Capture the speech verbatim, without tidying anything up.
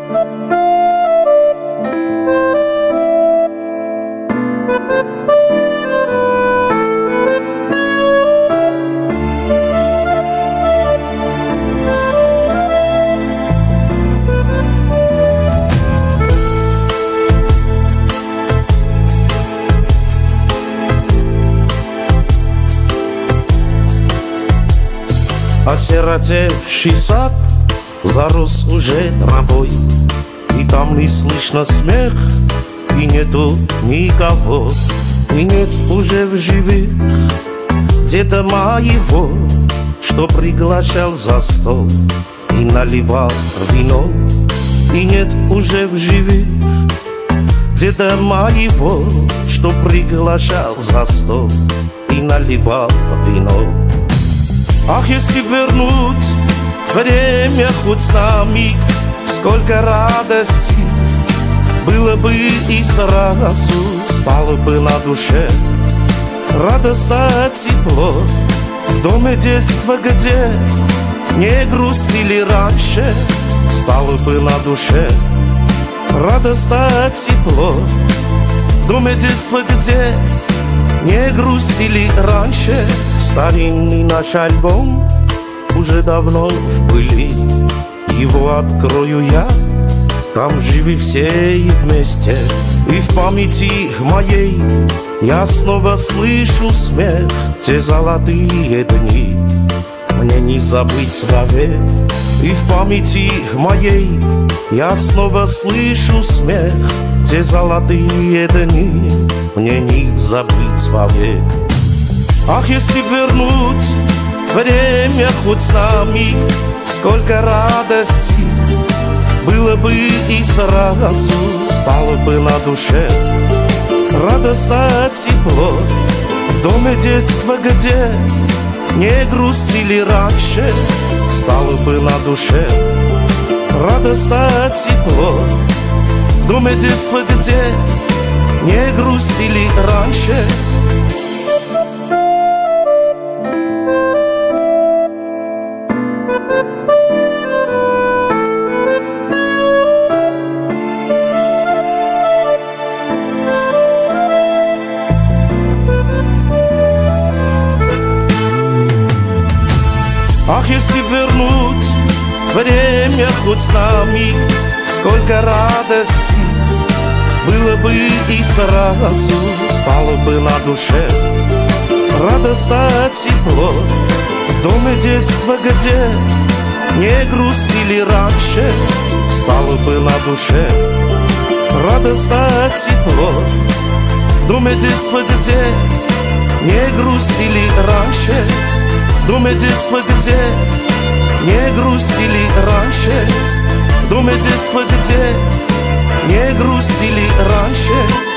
Осиротевший сад зарос уже травой, и там не слышно смех, и нету никого, и нет уже в живых деда моего, что приглашал за стол и наливал вино. И нет уже в живых деда моего, что приглашал за стол и наливал вино. Ах, если вернуть время хоть на миг, сколько радости было бы и сразу стало бы на душе радостно тепло. В доме детства, где не грустили раньше, стало бы на душе радостно тепло. В доме детства, где не грустили раньше, старинный наш альбом уже давно в пыли. Его открою я, там живы все и вместе. И в памяти моей я снова слышу смех. Те золотые дни мне не забыть вовек. И в памяти моей я снова слышу смех. Те золотые дни мне не забыть вовек. Ах, если вернуть время хоть на миг, сколько радости было бы и сразу стало бы на душе радостно тепло. В доме детства, где не грустили раньше, стало бы на душе радостно тепло. В доме детства, где не грустили раньше. Ах, если вернуть время хоть на миг, сколько радости было бы и сразу стало бы на душе радостно тепло. В доме детства, где не грустили раньше, стало бы на душе радостно тепло. В доме детства, где не грустили раньше, в доме детства, где не грустили раньше, в доме детства, где не грустили раньше.